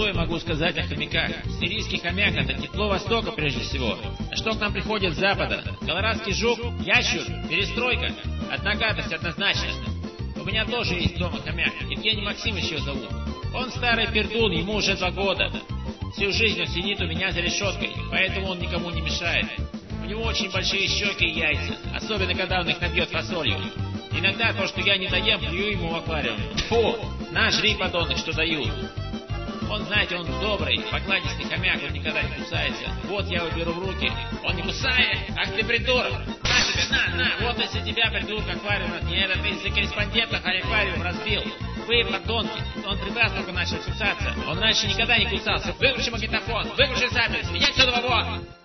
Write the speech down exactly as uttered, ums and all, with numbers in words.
что я могу сказать о хомяках? Сирийский хомяк — это тепло Востока прежде всего. А что к нам приходит с Запада? Колорадский жук, ящур, перестройка. Одногадость однозначно. У меня тоже есть дома хомяк. Евгений Максимович его зовут. Он старый пердун, ему уже два года. Всю жизнь он сидит у меня за решеткой, поэтому он никому не мешает. У него очень большие щеки и яйца, особенно когда он их набьет фасолью. Иногда то, что я не доем, плюю ему в аквариум. Фу, на, жри, подонок, что дают. Он, знаете, он добрый, покладистый хомяк, он никогда не кусается. Вот я его беру в руки, он не кусает. Ах ты придурок! На тебе, на, на, вот если тебя, придурок, аквариум, не это ты из-за корреспондента аквариум разбил. Вы, подонки, он прекрасно только начал кусаться. Он раньше никогда не кусался. Выключи магнитофон, выключи запись, иди отсюда, вон!